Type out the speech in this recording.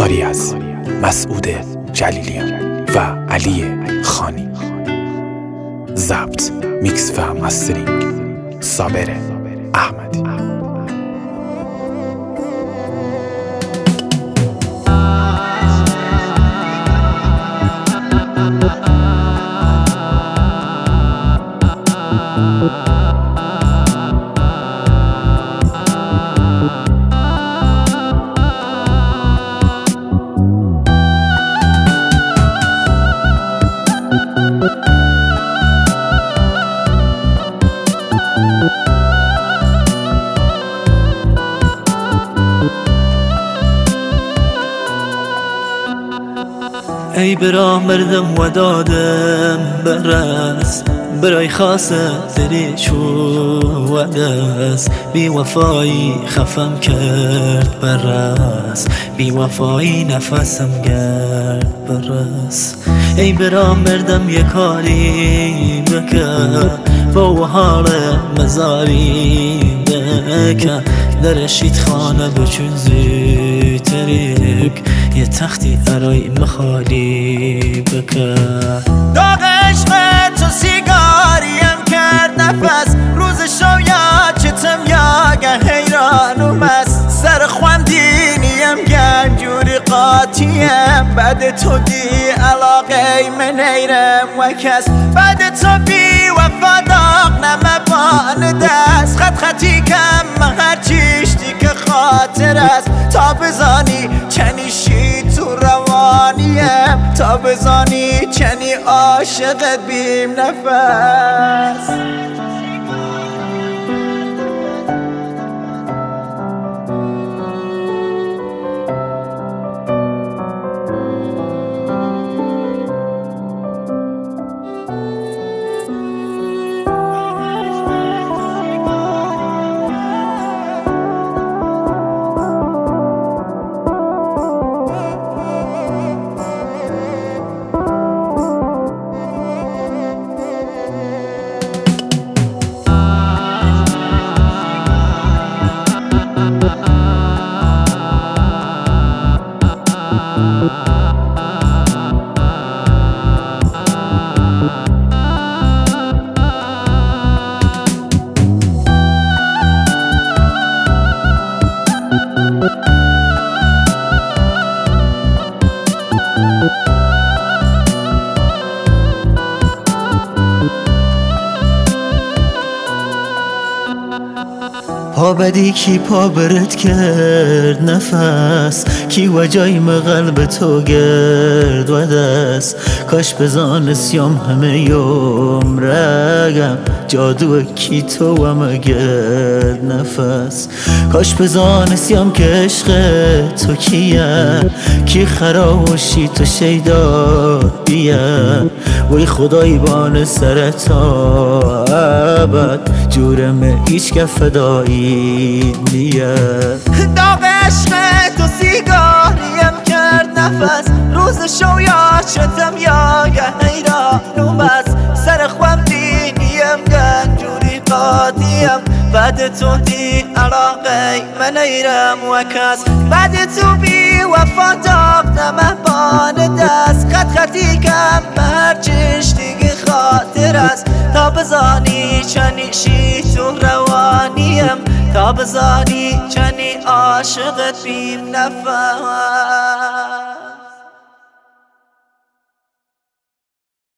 کاری از مسعود جلیلیان و علی خانی. ضبط، میکس و مسترینگ صابر احمدی. ای برا مردم و دادم برس برای خاطری چو و دست بی وفایی خفم کرد برس بی وفایی نفسم گرد برس ای برا مردم یک کاری بکن با حال مزاری بکن در شید خانه بچون زیتریک یه تختی ارای مخالی بکن. داغ عشق تو سیگاریم کرد نفس روز شو یا چتم یا گه حیران و مست سر خواندینیم گنجوری قاطیم بعد تو دی علاقه من ایرم و کس بعد تو بی وفاداق نمبان دست خط خطی کم هر چیشتی که خاطر است تا بزانی چنی شی تو روانیم تا بزانی چنی عاشقت بیم نفس. پا بدی کی پا برد کرد نفس کی وجایم قلب تو گرد و دست کاش بزانستیم همه یوم رگم جادو کی تو و گرد نفس کاش بزانستیم که عشق تو کیه کی خراشی تو شیدا بیه وی خدای بان سر تا ابد جورم ایچ که فدایی نیه. داغ عشق تو سیگاریم کرد نفس روز شو یا شتم یا حیران و بس سر خوام دینیم گنجوری قادیم بعد تو دی علاقه من ایرم و کس بعد تو بی وفاداق نمهبان دست خط خطی کم هر چشتی که خاطر است تا بزانی چنی شی تو روانیم تا بزانی چنی عاشقت بیم نفس.